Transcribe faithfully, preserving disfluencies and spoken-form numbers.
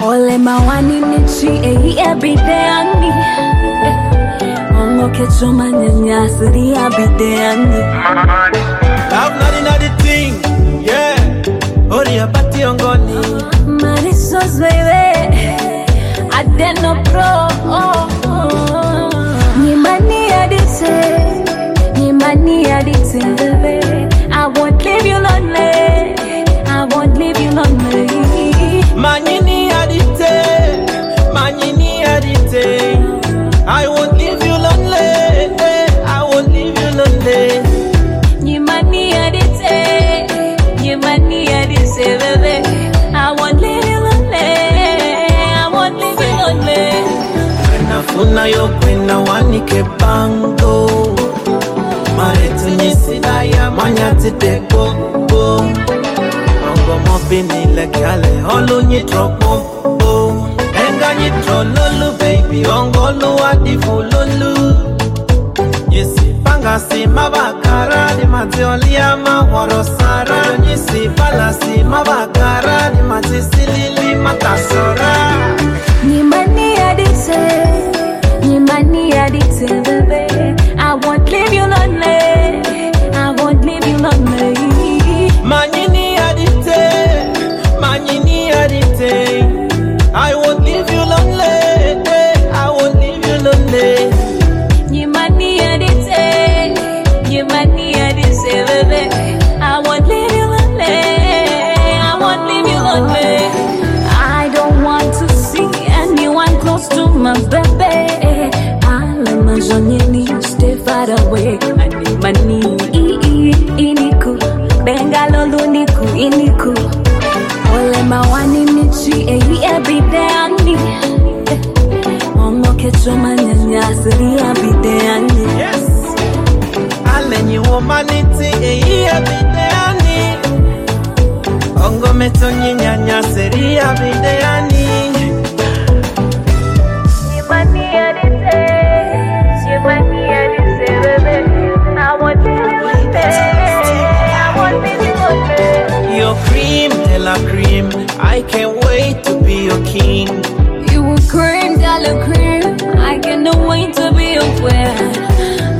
Ole mawani nichi ehi ebideani Ongo kechoma nyanyasiri ebideani Love not another thing, yeah. Ori abati ongoni Marisos baby I did no pro oh, oh. Ni mani adite Ni mani adite baby I won't leave you lonely I won't leave you lonely Manini adite Manini adite I won't leave you lonely I won't leave you lonely Ni mani adite Ni mani adite baby I won't leave you lonely I won't leave you lonely Nafuna yo kwena wanike bango Maretu nyisidaya manyati deko Ongo mobini lekale holu nyitropo Enga nyitro lulu baby Ongo luwa difu lulu Yesi panga si mabakara Di mati olia mahoro sara Nyisi pala si mabakara Di mati silili matasora Ni mani adite Ni mani adite baby I won't leave you lonely I won't leave you lonely Manini adite Manini adite I won't leave you lonely I won't leave you lonely Ni mani adite Ni mani adite baby I won't leave you lonely I won't leave you lonely I don't want to see anyone close to my baby I let my zonye stay far away I need money iniku Bengalo niku iniku Ole mawani nichi ehi ebideani Ongo kechoma nyanyasiri ebideani Yes Alenyi womaniti eyi ebideani Ongo metonyi nyanya seri ebideani Yimani adite Yimani adite baby I want to live I want to live Your cream, Della cream I can't wait to be your king You a cream, dollar cream I cannot wait to be your queen